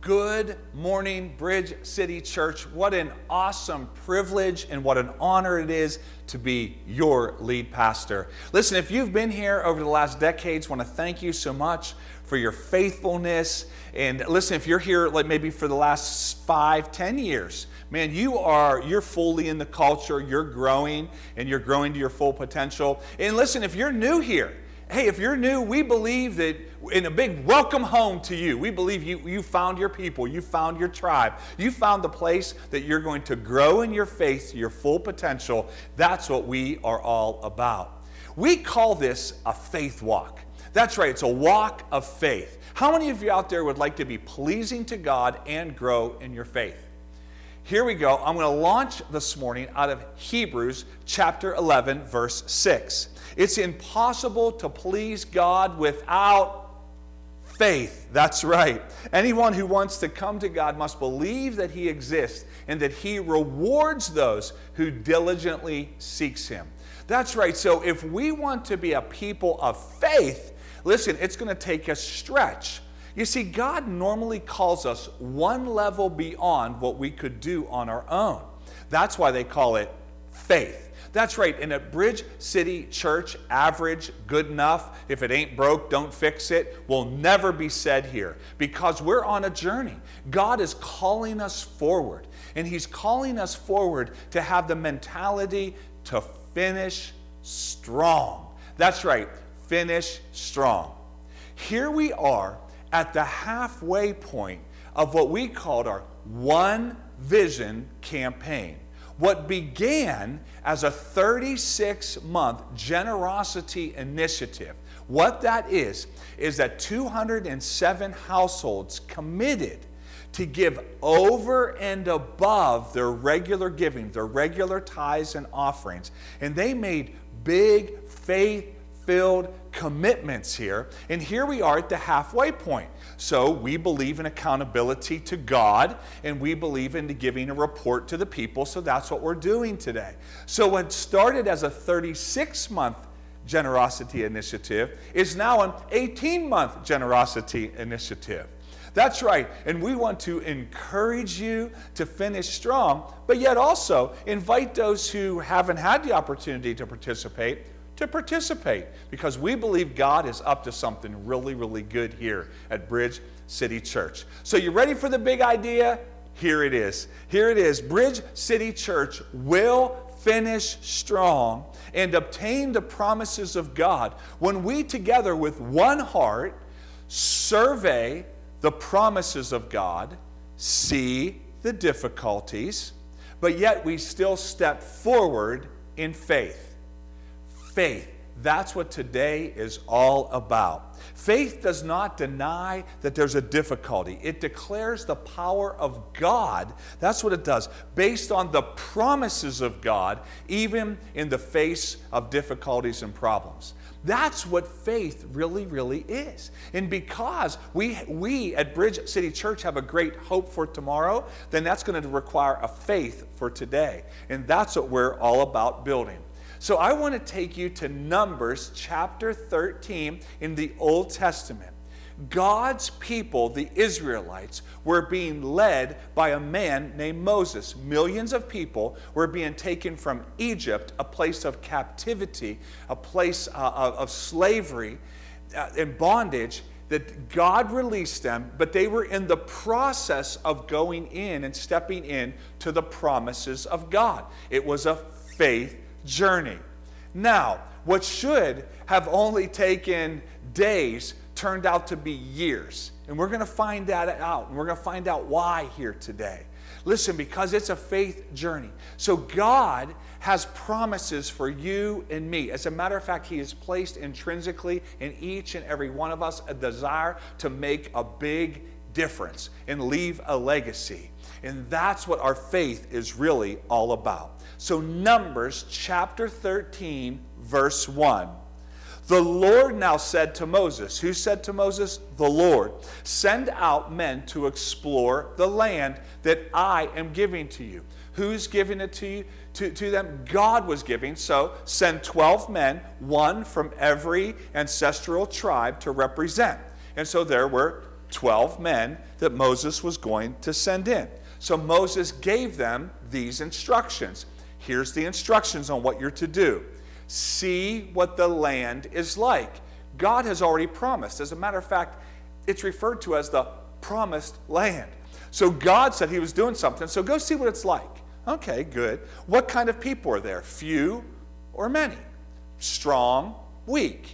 Good morning, Bridge City Church. What an awesome privilege and what an honor it is to be your lead pastor. Listen, if you've been here over the last decades, I want to thank you so much for your faithfulness. And listen, if you're here like maybe for the last 5-10 years, man, you're fully in the culture, you're growing, and you're growing to your full potential. And listen, if you're new here, hey, if you're new, we believe that in a big welcome home to you. We believe you found your people, you found your tribe, you found the place that you're going to grow in your faith to your full potential. That's what we are all about. We call this a faith walk. That's right, it's a walk of faith. How many of you out there would like to be pleasing to God and grow in your faith? Here we go. I'm going to launch this morning out of Hebrews chapter 11, verse 6. It's impossible to please God without faith. That's right. Anyone who wants to come to God must believe that He exists and that He rewards those who diligently seeks Him. That's right. So if we want to be a people of faith, listen, it's going to take a stretch. You see, God normally calls us one level beyond what we could do on our own. That's why they call it faith. That's right. And at Bridge City Church, average, good enough, if it ain't broke, don't fix it, will never be said here because we're on a journey. God is calling us forward, and He's calling us forward to have the mentality to finish strong. That's right. Finish strong. Here we are at the halfway point of what we called our One Vision campaign. What began as a 36-month generosity initiative, what that is that 207 households committed to give over and above their regular giving, their regular tithes and offerings. And they made big faith-filled commitments here. And here we are at the halfway point. So we believe in accountability to God, and we believe in giving a report to the people. So that's what we're doing today. So what started as a 36-month generosity initiative is now an 18-month generosity initiative. That's right. And we want to encourage you to finish strong, but yet also invite those who haven't had the opportunity to participate, because we believe God is up to something really, really good here at Bridge City Church. So you ready for the big idea? Here it is. Here it is. Bridge City Church will finish strong and obtain the promises of God when we together with one heart survey the promises of God, see the difficulties, but yet we still step forward in faith. Faith. That's what today is all about. Faith does not deny that there's a difficulty. It declares the power of God. That's what it does, based on the promises of God, even in the face of difficulties and problems. That's what faith really, really is. And because we at Bridge City Church have a great hope for tomorrow, then that's going to require a faith for today. And that's what we're all about building. So I want to take you to Numbers chapter 13 in the Old Testament. God's people, the Israelites, were being led by a man named Moses. Millions of people were being taken from Egypt, a place of captivity, a place of slavery and bondage, that God released them, but they were in the process of going in and stepping in to the promises of God. It was a faith journey. Now, what should have only taken days turned out to be years. And we're going to find that out. And we're going to find out why here today. Listen, because it's a faith journey. So God has promises for you and me. As a matter of fact, He has placed intrinsically in each and every one of us a desire to make a big difference and leave a legacy. And that's what our faith is really all about. So Numbers chapter 13, verse 1. The Lord now said to Moses. Who said to Moses? The Lord. Send out men to explore the land that I am giving to you. Who's giving it to you? To them? God was giving. So send 12 men, one from every ancestral tribe to represent. And so there were 12 men that Moses was going to send in. So Moses gave them these instructions. Here's the instructions on what you're to do. See what the land is like. God has already promised. As a matter of fact, it's referred to as the promised land. So God said he was doing something, so go see what it's like. Okay, good. What kind of people are there? Few or many? Strong, weak?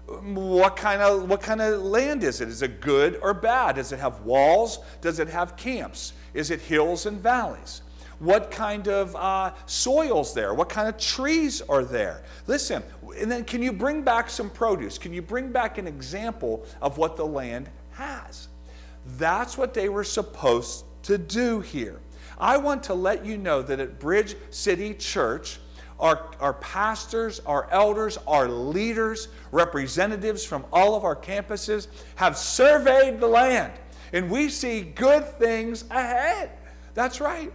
What kind of land is it? Is it good or bad? Does it have walls? Does it have camps? Is it hills and valleys? What kind of soil's there? What kind of trees are there? Listen, and then can you bring back some produce? Can you bring back an example of what the land has? That's what they were supposed to do here. I want to let you know that at Bridge City Church, our pastors, our elders, our leaders, representatives from all of our campuses have surveyed the land, and we see good things ahead. That's right.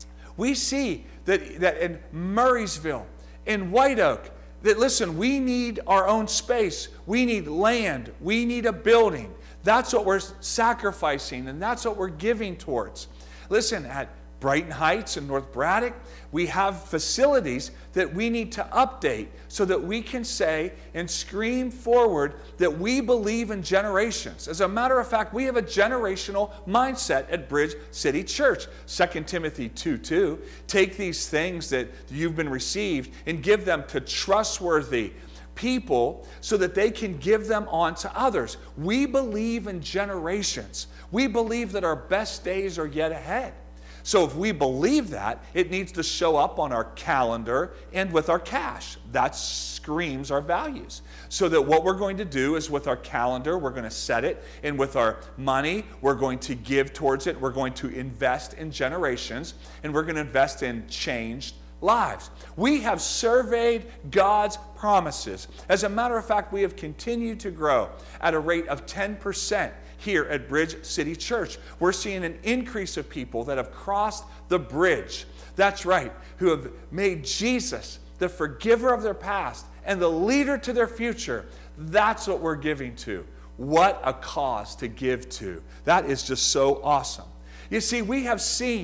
We see that in Murraysville, in White Oak, that listen, we need our own space. We need land. We need a building. That's what we're sacrificing, and that's what we're giving towards. Listen, at Brighton Heights and North Braddock, we have facilities that we need to update so that we can say and scream forward that we believe in generations. As a matter of fact, we have a generational mindset at Bridge City Church. 2 Timothy 2:2, take these things that you've been received and give them to trustworthy people so that they can give them on to others. We believe in generations. We believe that our best days are yet ahead. So if we believe that, it needs to show up on our calendar and with our cash. That screams our values. So that what we're going to do is with our calendar, we're going to set it, and with our money, we're going to give towards it. We're going to invest in generations, and we're going to invest in changed lives. We have surveyed God's promises. As a matter of fact, we have continued to grow at a rate of 10%. Here at Bridge City Church, we're seeing an increase of people that have crossed the bridge. That's right, who have made Jesus the forgiver of their past and the leader to their future. That's what we're giving to. What a cause to give to. That is just so awesome. You see, we have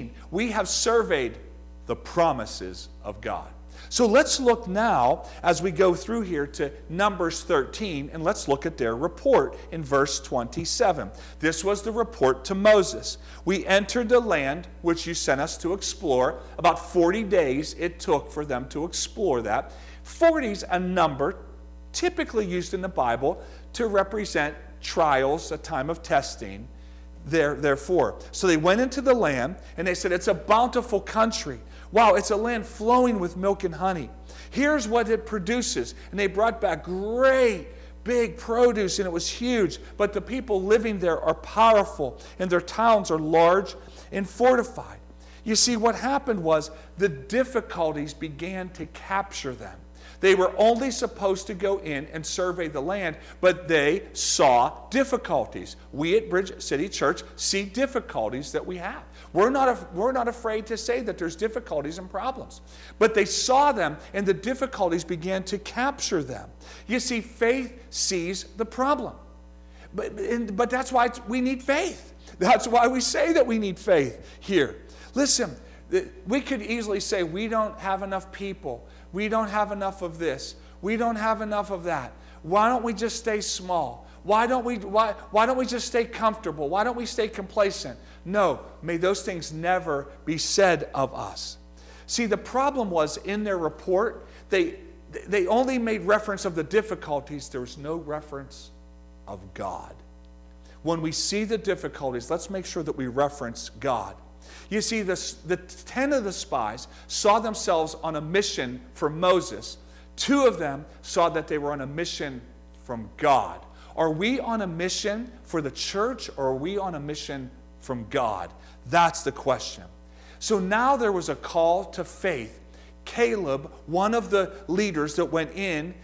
surveyed the promises of God. So let's look now as we go through here to Numbers 13, and let's look at their report in verse 27. This was the report to Moses. We entered the land which you sent us to explore. About 40 days it took for them to explore that. 40 is a number typically used in the Bible to represent trials, a time of testing. Therefore, so they went into the land, and they said, it's a bountiful country. Wow, it's a land flowing with milk and honey. Here's what it produces. And they brought back great big produce, and it was huge. But the people living there are powerful, and their towns are large and fortified. You see, what happened was the difficulties began to capture them. They were only supposed to go in and survey the land, but they saw difficulties. We at Bridge City Church see difficulties that we have. We're not afraid to say that there's difficulties and problems. But they saw them, and the difficulties began to capture them. You see, faith sees the problem. But that's why we need faith. That's why we say that we need faith here. Listen, we could easily say we don't have enough people. We don't have enough of this. We don't have enough of that. Why don't we just stay small? Why don't we just stay comfortable? Why don't we stay complacent? No, may those things never be said of us. See, the problem was in their report, they only made reference of the difficulties. There was no reference of God. When we see the difficulties, let's make sure that we reference God. You see, the 10 of the spies saw themselves on a mission for Moses. 2 of them saw that they were on a mission from God. Are we on a mission for the church, or are we on a mission from God? That's the question. So now there was a call to faith. Caleb, one of the leaders that went in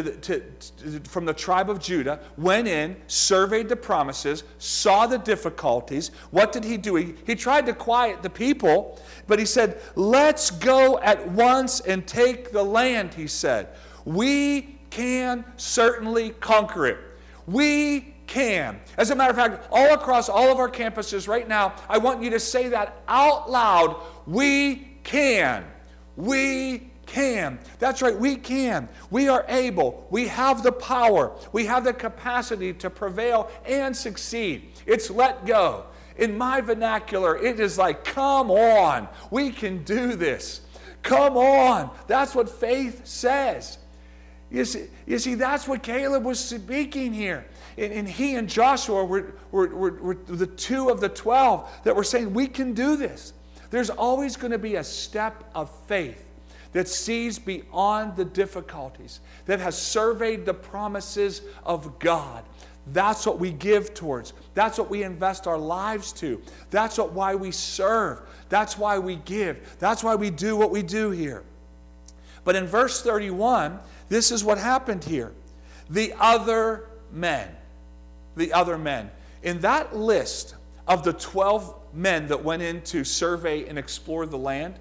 from the tribe of Judah, went in, surveyed the promises, saw the difficulties. What did he do? He tried to quiet the people, but he said, let's go at once and take the land, he said. We can certainly conquer it. We can. As a matter of fact, all across all of our campuses right now, I want you to say that out loud. We can. We can. That's right, we can. We are able. We have the power. We have the capacity to prevail and succeed. It's let go. In my vernacular, it is like, come on. We can do this. Come on. That's what faith says. You see, that's what Caleb was speaking here. And he and Joshua were the two of the 12 that were saying, we can do this. There's always going to be a step of faith that sees beyond the difficulties, that has surveyed the promises of God. That's what we give towards. That's what we invest our lives to. That's why we serve. That's why we give. That's why we do what we do here. But in verse 31, this is what happened here. The other men. The other men. In that list of the 12 men that went in to survey and explore the land,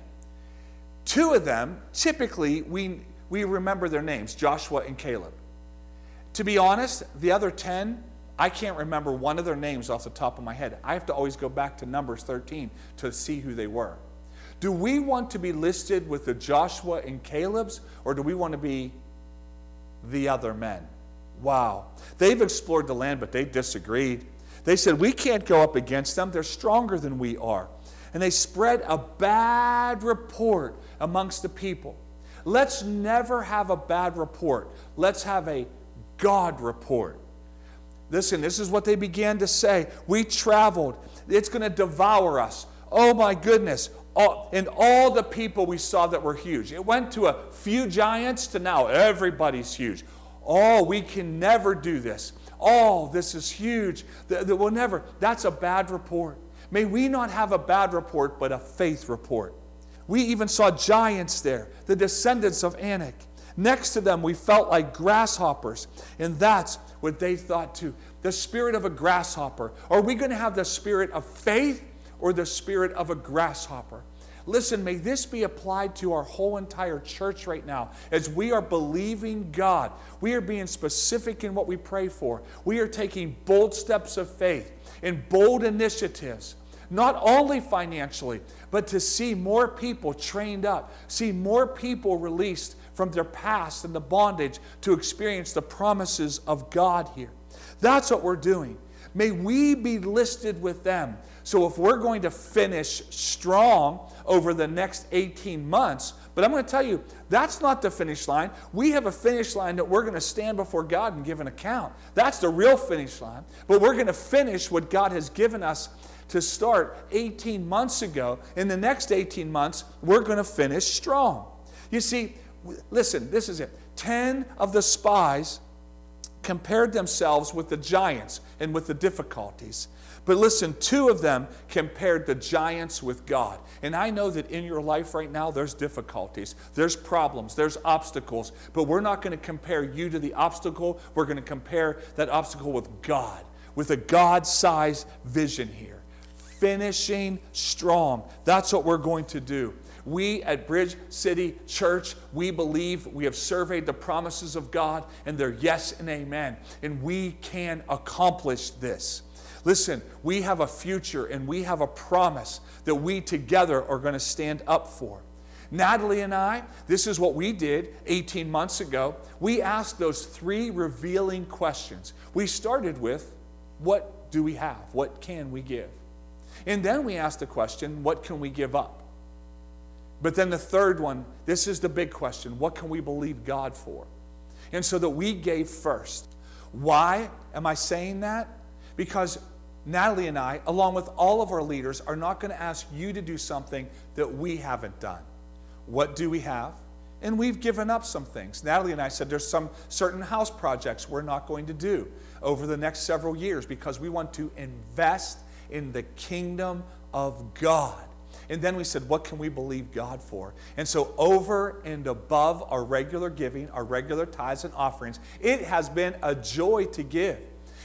2 of them, typically, we remember their names, Joshua and Caleb. To be honest, the other 10, I can't remember one of their names off the top of my head. I have to always go back to Numbers 13 to see who they were. Do we want to be listed with the Joshua and Caleb's, or do we want to be the other men? Wow. They've explored the land, but they disagreed. They said, we can't go up against them. They're stronger than we are. And they spread a bad report amongst the people. Let's never have a bad report. Let's have a God report. Listen, this is what they began to say. We traveled. It's going to devour us. Oh my goodness. And all the people we saw that were huge. It went to a few giants to now everybody's huge. Oh, we can never do this. Oh, this is huge. We'll never. That's a bad report. May we not have a bad report, but a faith report. We even saw giants there, the descendants of Anak. Next to them, we felt like grasshoppers. And that's what they thought too. The spirit of a grasshopper. Are we going to have the spirit of faith or the spirit of a grasshopper? Listen, may this be applied to our whole entire church right now as we are believing God. We are being specific in what we pray for. We are taking bold steps of faith and bold initiatives, not only financially, but to see more people trained up, see more people released from their past and the bondage to experience the promises of God here. That's what we're doing. May we be listed with them. So if we're going to finish strong over the next 18 months, but I'm going to tell you, that's not the finish line. We have a finish line that we're going to stand before God and give an account. That's the real finish line. But we're going to finish what God has given us to start 18 months ago. In the next 18 months, we're going to finish strong. You see, listen, this is it. 10 of the spies compared themselves with the giants and with the difficulties. But listen, 2 of them compared the giants with God. And I know that in your life right now, there's difficulties, there's problems, there's obstacles. But we're not going to compare you to the obstacle. We're going to compare that obstacle with God, with a God-sized vision here. Finishing strong. That's what we're going to do. We at Bridge City Church, we believe, we have surveyed the promises of God, and they're yes and amen. And we can accomplish this. Listen, we have a future and we have a promise that we together are going to stand up for. Natalie and I, this is what we did 18 months ago. We asked those 3 revealing questions. We started with, what do we have? What can we give? And then we asked the question, what can we give up? But then the third one, this is the big question, what can we believe God for? And so that we gave first. Why am I saying that? Because Natalie and I, along with all of our leaders, are not going to ask you to do something that we haven't done. What do we have? And we've given up some things. Natalie and I said there's some certain house projects we're not going to do over the next several years because we want to invest in the kingdom of God. And then we said, what can we believe God for? And so over and above our regular giving, our regular tithes and offerings, it has been a joy to give.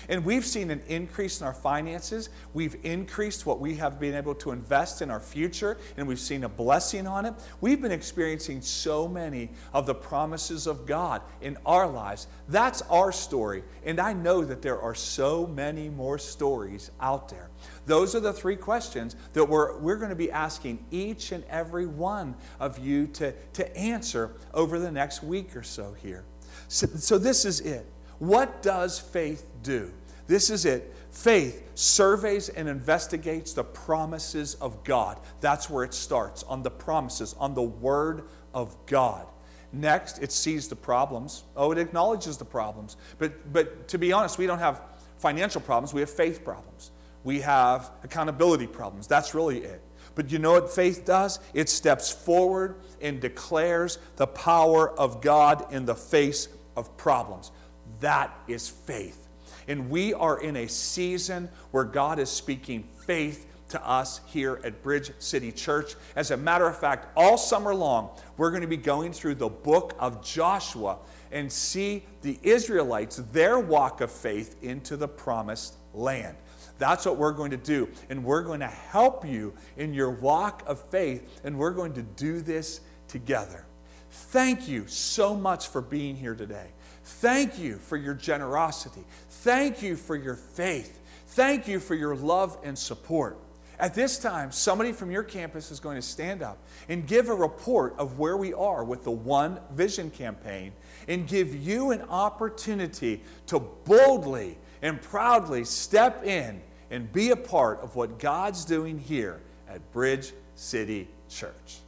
And we've seen an increase in our finances. We've increased what we have been able to invest in our future, and we've seen a blessing on it. We've been experiencing so many of the promises of God in our lives. That's our story, and I know that there are so many more stories out there. Those are the three questions that we're going to be asking each and every one of you to answer over the next week or so here. So this is it. What does faith do? This is it. Faith surveys and investigates the promises of God. That's where it starts, on the promises, on the Word of God. Next, it sees the problems. It acknowledges the problems. But to be honest, we don't have financial problems. We have faith problems. We have accountability problems. That's really it. But you know what faith does? It steps forward and declares the power of God in the face of problems. That is faith. And we are in a season where God is speaking faith to us here at Bridge City Church. As a matter of fact, all summer long, we're going to be going through the book of Joshua and see the Israelites, their walk of faith into the promised land. That's what we're going to do. And we're going to help you in your walk of faith, and we're going to do this together. Thank you so much for being here today. Thank you for your generosity. Thank you for your faith. Thank you for your love and support. At this time, somebody from your campus is going to stand up and give a report of where we are with the One Vision campaign and give you an opportunity to boldly and proudly step in and be a part of what God's doing here at Bridge City Church.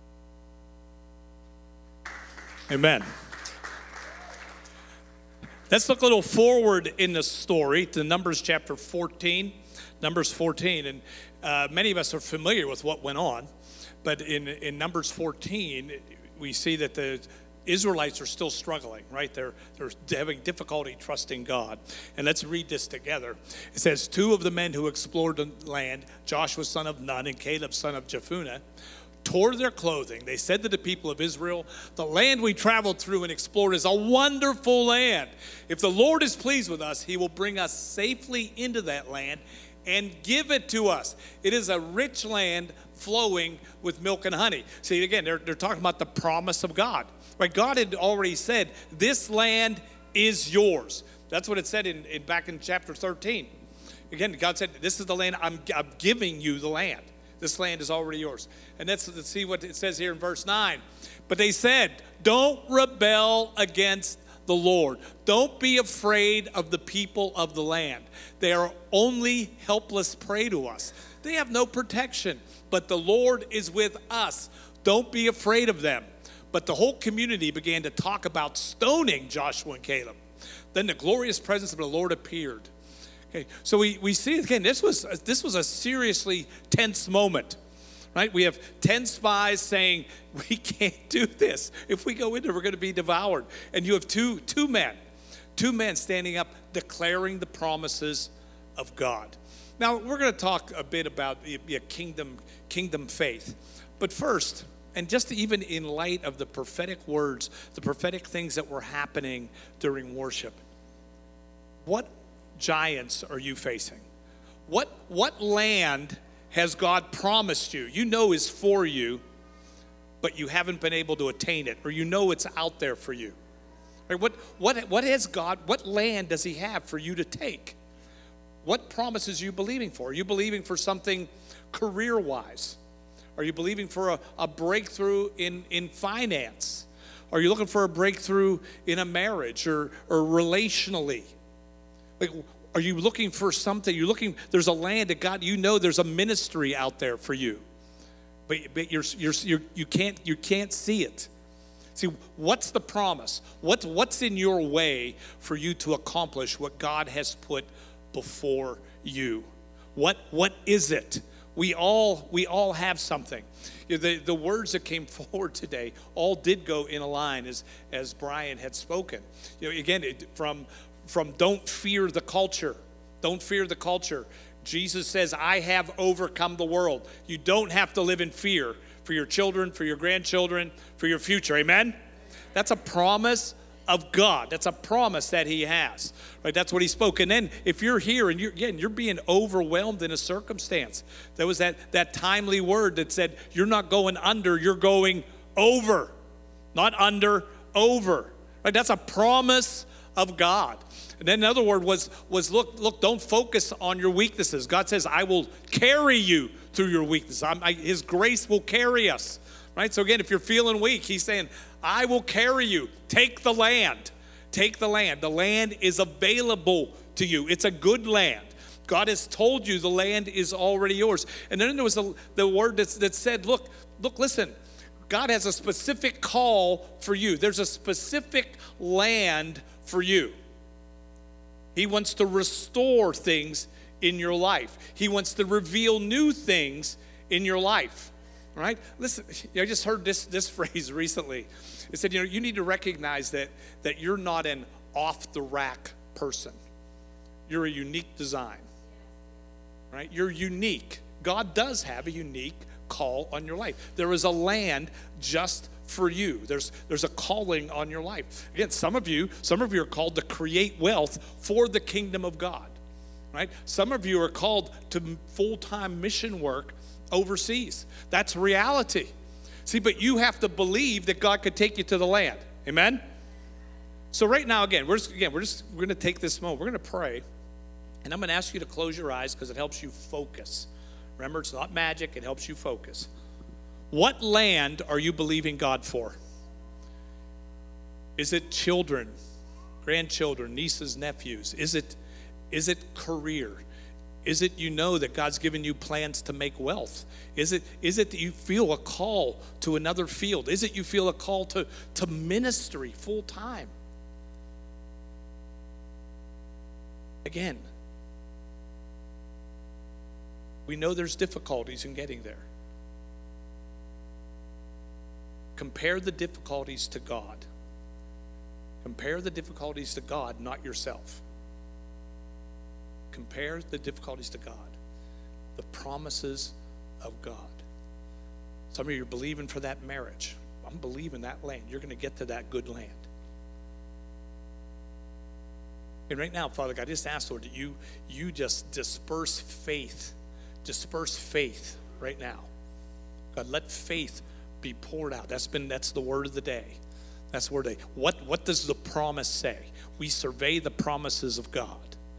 Amen. Let's look a little forward in the story to Numbers chapter 14. Numbers 14, and many of us are familiar with what went on, but in Numbers 14, we see that the Israelites are still struggling, right? They're having difficulty trusting God. And let's read this together. It says, 2 of the men who explored the land, Joshua son of Nun and Caleb son of Jephunneh, tore their clothing. They said to the people of Israel, the land we traveled through and explored is a wonderful land. If the Lord is pleased with us, he will bring us safely into that land and give it to us. It is a rich land flowing with milk and honey. See, again, they're talking about the promise of God. Right? God had already said, this land is yours. That's what it said back in chapter 13. Again, God said, this is the land, I'm giving you the land. This land is already yours. And let's see what it says here in verse 9. But they said, don't rebel against the Lord. Don't be afraid of the people of the land. They are only helpless prey to us. They have no protection, but the Lord is with us. Don't be afraid of them. But the whole community began to talk about stoning Joshua and Caleb. Then the glorious presence of the Lord appeared. Okay, so we see again, this was a seriously tense moment, right? We have 10 spies saying, we can't do this. If we go in there, we're going to be devoured. And you have two men standing up declaring the promises of God. Now, we're going to talk a bit about the kingdom faith. But first, and just even in light of the prophetic words, the prophetic things that were happening during worship, what giants are you facing? What land has God promised you? You know is for you, but you haven't been able to attain it, or you know it's out there for you. Right? What has God? What land does He have for you to take? What promises are you believing for? Are you believing for something career-wise? Are you believing for a breakthrough in finance? Are you looking for a breakthrough in a marriage or relationally? Like, are you looking for something? There's a land that God, you know there's a ministry out there for you. But you can't see it. See, what's the promise? What's in your way for you to accomplish what God has put before you? What is it? We all have something. You know, the words that came forward today all did go in a line as Brian had spoken. You know, again, from don't fear the culture. Don't fear the culture. Jesus says, I have overcome the world. You don't have to live in fear for your children, for your grandchildren, for your future. Amen? That's a promise of God. That's a promise that he has, right? That's what he spoke. And then if you're here and you're being overwhelmed in a circumstance, there was that timely word that said, you're not going under, you're going over. Not under, over. Right? That's a promise of God. And then another word was look, don't focus on your weaknesses. God says, I will carry you through your weaknesses. His grace will carry us. Right? So again, if you're feeling weak, he's saying, I will carry you. Take the land. Take the land. The land is available to you. It's a good land. God has told you the land is already yours. And then there was the word that said, look, listen. God has a specific call for you. There's a specific land for you. He wants to restore things in your life. He wants to reveal new things in your life. Right? Listen, I just heard this phrase recently. It said, you need to recognize that you're not an off-the-rack person. You're a unique design. Right? You're unique. God does have a unique call on your life. There is a land just for you. There's a calling on your life. Again, some of you are called to create wealth for the kingdom of God. Right? Some of you are called to full-time mission work overseas. That's reality. See, but you have to believe that God could take you to the land. Amen? So right now, we're going to take this moment. We're going to pray. And I'm going to ask you to close your eyes because it helps you focus. Remember, it's not magic. It helps you focus. What land are you believing God for? Is it children, grandchildren, nieces, nephews? Is it career? Is it that God's given you plans to make wealth? Is it that you feel a call to another field? Is it you feel a call to ministry full time? Again, we know there's difficulties in getting there. Compare the difficulties to God. Compare the difficulties to God, not yourself. Compare the difficulties to God, the promises of God. Some of you are believing for that marriage. I'm believing that land. You're going to get to that good land. And right now, Father God, I just ask, Lord, that you just disperse faith. Disperse faith right now. God, let faith be poured out. That's the word of the day. That's the word of the day. What does the promise say? We survey the promises of God.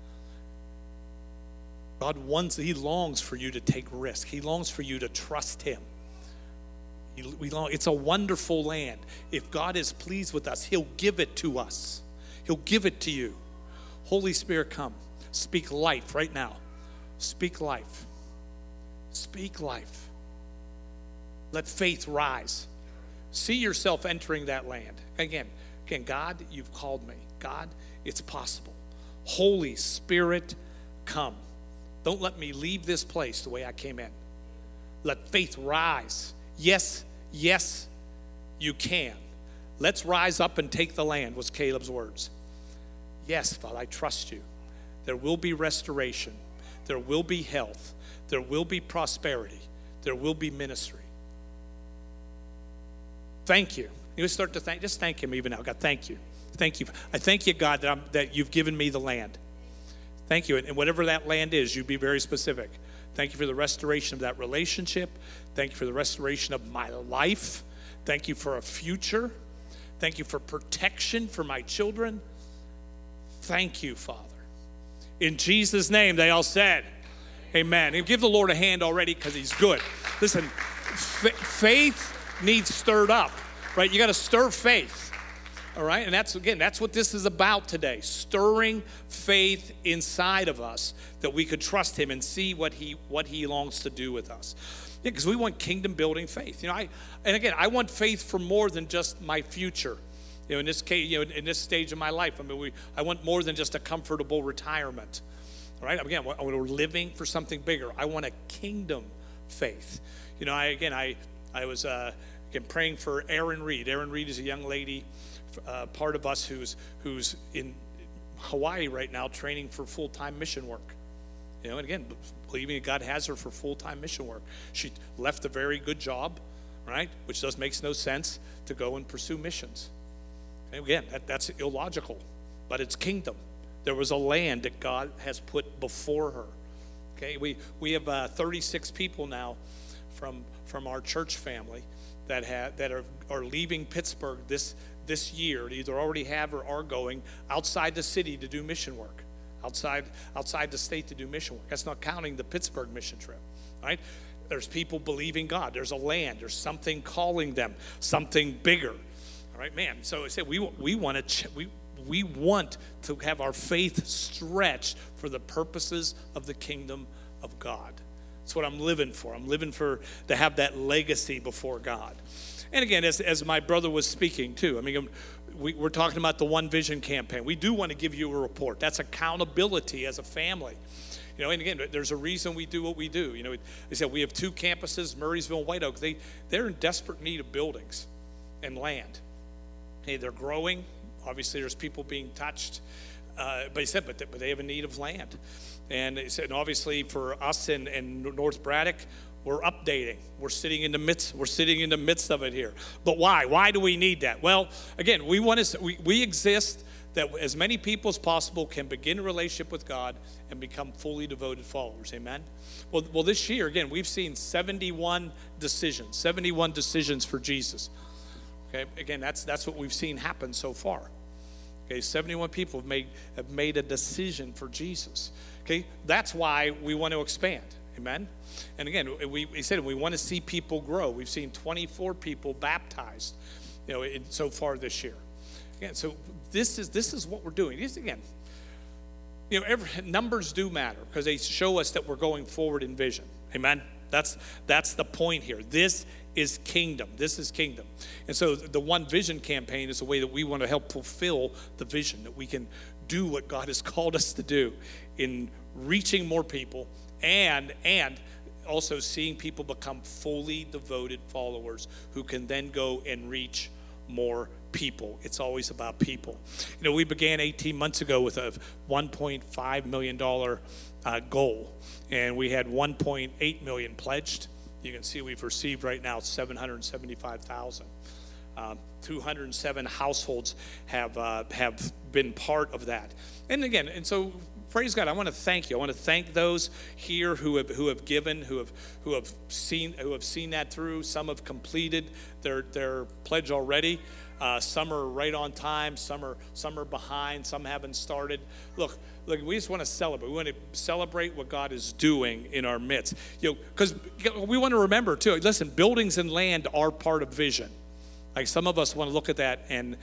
God he longs for you to take risk. He longs for you to trust him. It's a wonderful land. If God is pleased with us, he'll give it to us. He'll give it to you. Holy Spirit, come. Speak life right now. Speak life. Speak life. Let faith rise. See yourself entering that land. Again, God, you've called me. God, it's possible. Holy Spirit, come. Don't let me leave this place the way I came in. Let faith rise. Yes, yes, you can. Let's rise up and take the land, was Caleb's words. Yes, Father, I trust you. There will be restoration. There will be health. There will be prosperity. There will be ministry. Thank you. You start to just thank him even now. God, thank you. Thank you. I thank you, God, that you've given me the land. Thank you. And whatever that land is, you be very specific. Thank you for the restoration of that relationship. Thank you for the restoration of my life. Thank you for a future. Thank you for protection for my children. Thank you, Father. In Jesus' name, they all said, amen. And give the Lord a hand already because he's good. Listen, faith needs stirred up, right? You got to stir faith. All right, and that's what this is about today, stirring faith inside of us that we could trust him and see what he longs to do with us. Yeah, because we want kingdom building faith. I want faith for more than just my future. In this case, in this stage of my life, I want more than just a comfortable retirement. All right, again, we're living for something bigger. I want a kingdom faith. I was praying for Erin Reed. Erin Reed is a young lady. Part of us who's in Hawaii right now training for full-time mission work. And again, believing that God has her for full-time mission work. She left a very good job, right, which makes no sense to go and pursue missions. And again, that's illogical, but it's kingdom. There was a land that God has put before her. Okay, we have 36 people now from our church family that are leaving Pittsburgh this year, either already have or are going outside the city to do mission work, outside the state to do mission work. That's not counting the Pittsburgh mission trip, right? There's people believing God. There's a land. There's something calling them, something bigger. All right, man. So I said we want to have our faith stretched for the purposes of the kingdom of God. That's what I'm living for. I'm living to have that legacy before God. And again, as my brother was speaking too, I mean, we're talking about the One Vision campaign. We do want to give you a report. That's accountability as a family. And again, there's a reason we do what we do. They said we have 2 campuses, Murraysville and White Oak. They're in desperate need of buildings and land. Hey, they're growing. Obviously, there's people being touched. But he said, but they have a need of land. And he said, and obviously for us in North Braddock, we're updating. We're sitting in the midst of it here. But why? Why do we need that? Well, again, we exist that as many people as possible can begin a relationship with God and become fully devoted followers. Amen? Well, this year, again, we've seen 71 decisions for Jesus. Okay, again, that's what we've seen happen so far. Okay, 71 people have made a decision for Jesus. Okay, that's why we want to expand. Amen. And again, we said we want to see people grow. We've seen 24 people baptized, so far this year. Again, so this is what we're doing. Again, numbers do matter because they show us that we're going forward in vision. Amen. That's the point here. This is kingdom. This is kingdom. And so the One Vision campaign is a way that we want to help fulfill the vision, that we can do what God has called us to do in reaching more people and also seeing people become fully devoted followers who can then go and reach more people. It's always about people. We began 18 months ago with a $1.5 million goal, and we had 1.8 million pledged. You can see we've received right now 775,000. 207 households have been part of that. And again, so praise God. I want to thank you. I want to thank those here who have given, who have seen that through. Some have completed their pledge already. Some are right on time. Some are behind. Some haven't started. Look, we just want to celebrate. We want to celebrate what God is doing in our midst. Because we want to remember too. Listen, buildings and land are part of vision. Like some of us want to look at that and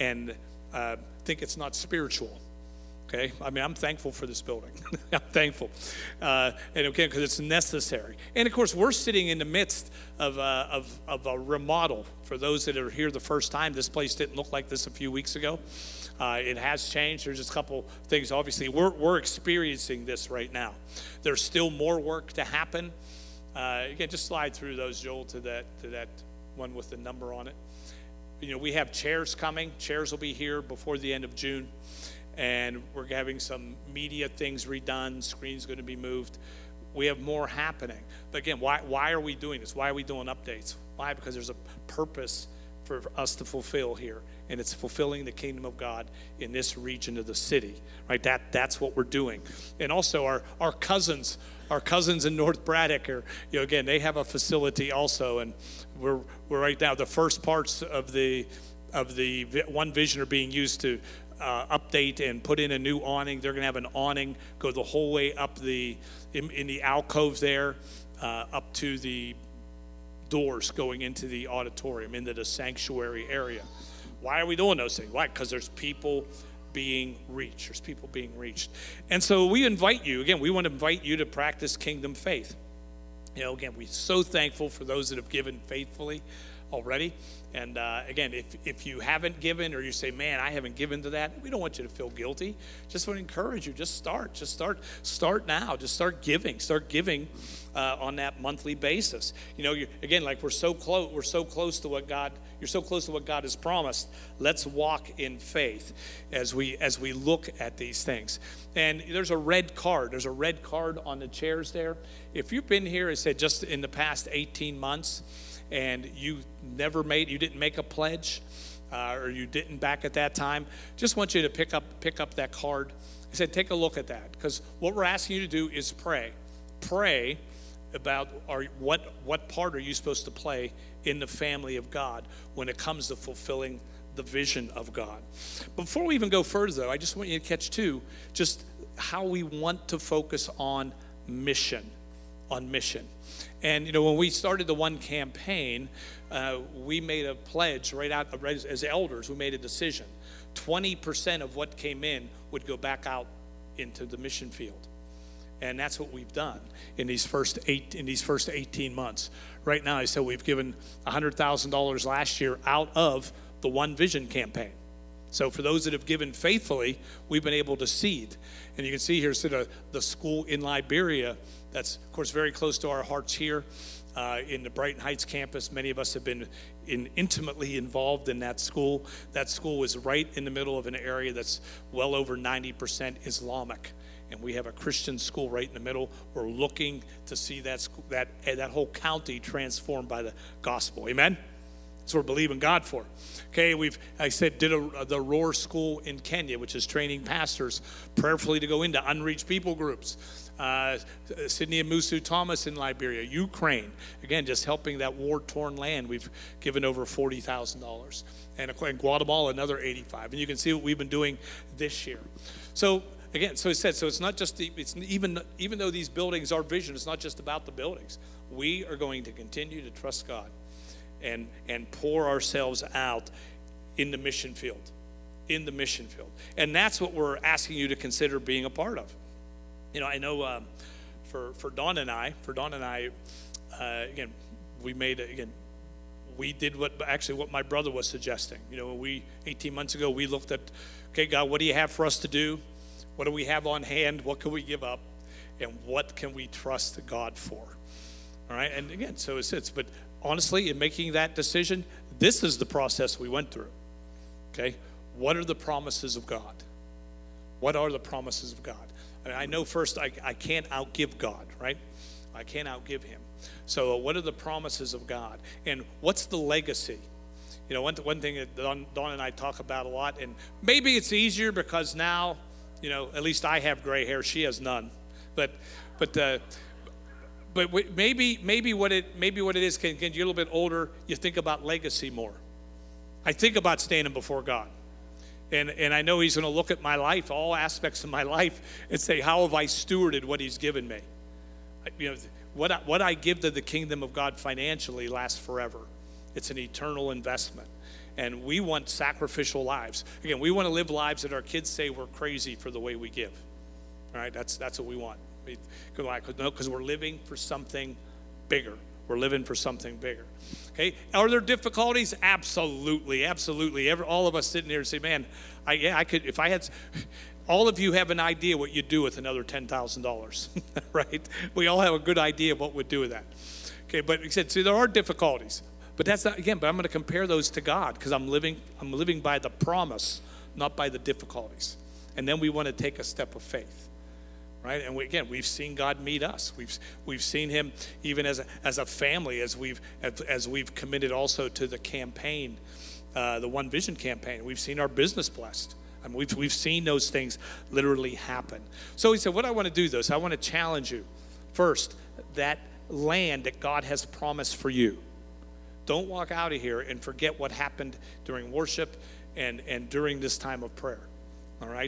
think it's not spiritual. Okay, I mean, I'm thankful for this building. I'm thankful, and again, because it's necessary. And of course, we're sitting in the midst of a remodel. For those that are here the first time, this place didn't look like this a few weeks ago. It has changed. There's just a couple things. Obviously, we're experiencing this right now. There's still more work to happen. Again, just slide through those, Joel, to that one with the number on it. We have chairs coming. Chairs will be here before the end of June. And we're having some media things redone. Screen's going to be moved. We have more happening. But again, why are we doing this? Why are we doing updates? Why? Because there's a purpose for us to fulfill here, and it's fulfilling the kingdom of God in this region of the city. Right? That's what we're doing. And also our cousins in North Braddock are, again, they have a facility also, and we're right now the first parts of the One Vision are being used to update and put in a new awning. They're going to have an awning go the whole way up in the alcove there, up to the doors going into the auditorium, into the sanctuary area. Why are we doing those things? Why? Because there's people being reached. There's people being reached. And so we invite you, again, we want to invite you to practice kingdom faith. Again, we're so thankful for those that have given faithfully already. And again, if you haven't given, or you say, man, I haven't given to that, we don't want you to feel guilty. Just want to encourage you, just start now. Just start giving on that monthly basis. Again, like we're so close to what God has promised. Let's walk in faith as we look at these things. And there's a red card on the chairs there. If you've been here, I said, just in the past 18 months, and you didn't make a pledge, or you didn't back at that time, just want you to pick up that card. I said, take a look at that, because what we're asking you to do is pray. Pray about what part are you supposed to play in the family of God when it comes to fulfilling the vision of God. Before we even go further, though, I just want you to catch too, just how we want to focus on mission. And when we started the One campaign, we made a pledge right out as elders. We made a decision: 20% of what came in would go back out into the mission field, and that's what we've done in these first 18 months. Right now, I said we've given $100,000 last year out of the One Vision campaign. So for those that have given faithfully, we've been able to seed. And you can see here, so the school in Liberia, that's, of course, very close to our hearts here in the Brighton Heights campus. Many of us have been intimately involved in that school. That school is right in the middle of an area that's well over 90% Islamic. And we have a Christian school right in the middle. We're looking to see that whole county transformed by the gospel. Amen? That's what we're believing God for. Okay, did the Roar School in Kenya, which is training pastors prayerfully to go into unreached people groups. Sydney and Musu Thomas in Liberia, Ukraine. Again, just helping that war-torn land. We've given over $40,000. And in Guatemala, another $85,000. And you can see what we've been doing this year. So again, so it said, so it's not just even though these buildings are vision, it's not just about the buildings. We are going to continue to trust God and pour ourselves out in the mission field. And that's what we're asking you to consider being a part of. I know for Dawn and I, again, we did what my brother was suggesting. 18 months ago, we looked at, okay, God, what do you have for us to do? What do we have on hand? What can we give up? And what can we trust God for? All right, and again, so it's, but honestly, in making that decision, this is the process we went through. Okay, what are the promises of God? What are the promises of God? I know first I can't outgive God, right? I can't outgive him. So what are the promises of God? And what's the legacy? One thing that Dawn and I talk about a lot, and maybe it's easier because now, at least I have gray hair, she has none. But maybe what it is, can you're a little bit older, you think about legacy more. I think about standing before God. And I know he's going to look at my life, all aspects of my life, and say, how have I stewarded what he's given me? What I give to the kingdom of God financially lasts forever. It's an eternal investment. And we want sacrificial lives. Again, we want to live lives that our kids say we're crazy for the way we give. All right, that's what we want. Because we're living for something bigger. We're living for something bigger. Okay, are there difficulties? Absolutely. All of us sitting here and say, man, I could, if I had, all of you have an idea what you'd do with another $10,000, right? We all have a good idea of what we'd do with that. Okay, but he said, there are difficulties, but that's not, again, but I'm going to compare those to God because I'm living by the promise, not by the difficulties. And then we want to take a step of faith. Right, and we've seen God meet us. We've seen Him even as a family, as we've committed also to the campaign, the One Vision campaign. We've seen our business blessed. I mean, we've seen those things literally happen. So he said, what I want to do though, so I want to challenge you. First, that land that God has promised for you. Don't walk out of here and forget what happened during worship and during this time of prayer. All right.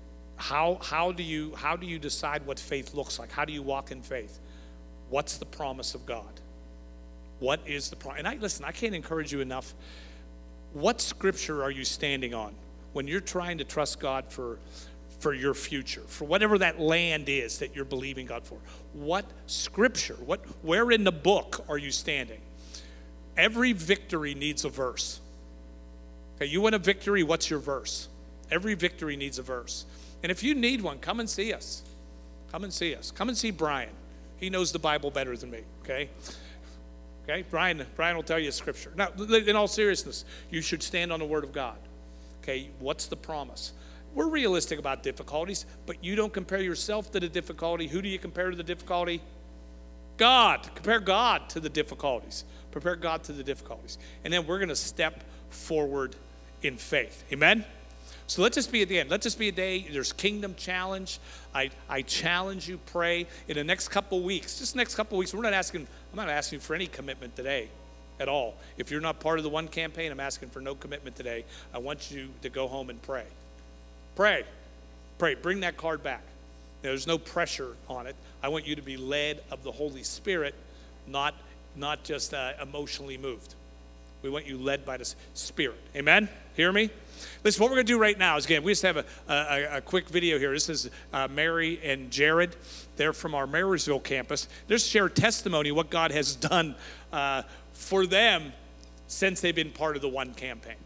How do you decide what faith looks like? How do you walk in faith? What's the promise of God? What is the promise? And I can't encourage you enough. What scripture are you standing on when you're trying to trust God for your future, for whatever that land is that you're believing God for? What scripture? Where in the book are you standing? Every victory needs a verse. Okay, you want a victory? What's your verse? Every victory needs a verse. And if you need one, come and see us. Come and see us. Come and see Brian. He knows the Bible better than me, okay? Okay, Brian will tell you scripture. Now, in all seriousness, you should stand on the word of God. Okay, what's the promise? We're realistic about difficulties, but you don't compare yourself to the difficulty. Who do you compare to the difficulty? God. Compare God to the difficulties. Prepare God to the difficulties. And then we're going to step forward in faith. Amen? So let this be at the end. Let this be a day. There's Kingdom Challenge. I challenge you, pray. In the next couple weeks, just the next couple weeks, I'm not asking for any commitment today at all. If you're not part of the One campaign, I'm asking for no commitment today. I want you to go home and pray. Pray. Pray. Bring that card back. There's no pressure on it. I want you to be led of the Holy Spirit, not just emotionally moved. We want you led by the Spirit. Amen? Hear me? Listen, what we're going to do right now is, again, we just have a quick video here. This is Mary and Jared. They're from our Marysville campus. They're share testimony what God has done for them since they've been part of the One campaign.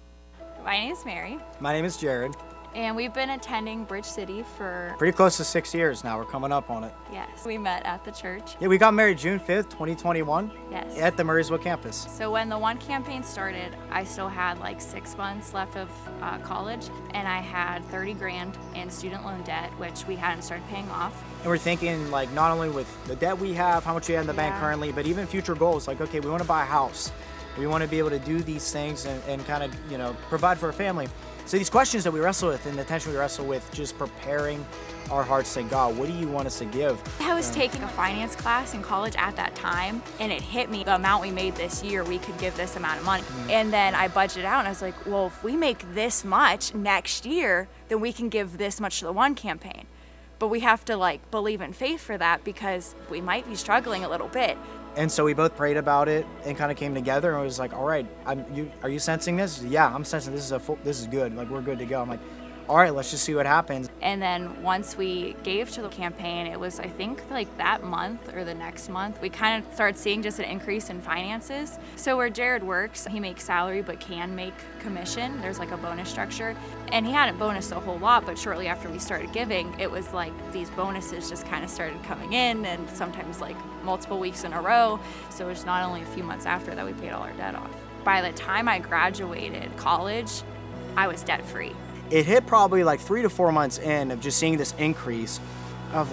My name is Mary. My name is Jared. And we've been attending Bridge City for Pretty close to 6 years now. We're coming up on it. yes. We met at the church. Yeah, we got married June 5th, 2021 Yes. at the Marysville campus. So when the One campaign started, I still had like 6 months left of college, and I had 30 grand in student loan debt, which we hadn't started paying off. And we're thinking, like, not only with the debt we have, how much we have in the bank Yeah. currently, but even future goals. Like, okay, we want to buy a house. We want to be able to do these things and kind of, provide for our family. So these questions that we wrestle with and the tension we wrestle with, just preparing our hearts to God, what do you want us to give? I was taking a finance class in college at that time, and it hit me, the amount we made this year, we could give this amount of money. And then I budgeted out, and I was like, well, if we make this much next year, then we can give this much to the One campaign. But we have to believe in faith for that, because we might be struggling a little bit. And so we both prayed about it and kind of came together and was like, all right, are you sensing this? Yeah, I'm sensing this is good. Like, we're good to go. I'm like, all right, let's just see what happens. And then once we gave to the campaign, it was, I think, that month or the next month, we kind of started seeing just an increase in finances. So where Jared works, he makes salary but can make commission. There's a bonus structure. And he hadn't bonused a whole lot, but shortly after we started giving, it was these bonuses just kind of started coming in, and sometimes multiple weeks in a row. So it was not only a few months after that we paid all our debt off. By the time I graduated college, I was debt free. It hit probably 3 to 4 months in of just seeing this increase of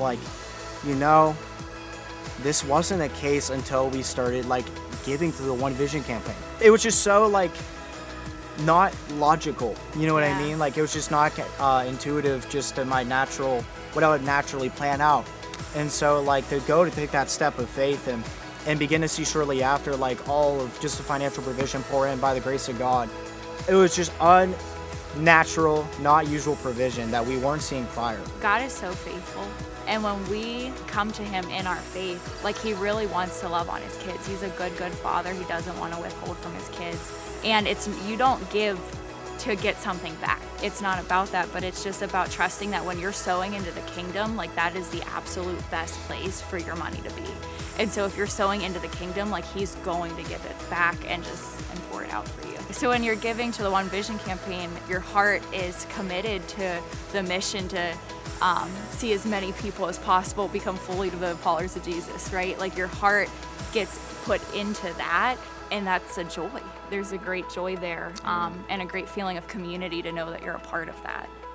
this wasn't the case until we started giving to the One Vision campaign. It was just so not logical, you know what I mean? It was just not intuitive, just to my natural, what I would naturally plan out. And so to take that step of faith and begin to see shortly after all of just the financial provision pour in by the grace of God, it was just unnatural, not usual provision that we weren't seeing prior. God is so faithful. And when we come to him in our faith, he really wants to love on his kids. He's a good father. He doesn't want to withhold from his kids. And you don't give to get something back. It's not about that, but it's just about trusting that when you're sowing into the kingdom, that is the absolute best place for your money to be. And so if you're sowing into the kingdom, he's going to give it back and pour it out for you. So when you're giving to the One Vision campaign, your heart is committed to the mission to see as many people as possible become fully devoted followers of Jesus, right? Your heart gets put into that, and that's a joy. There's a great joy there, and a great feeling of community to know that you're a part of that.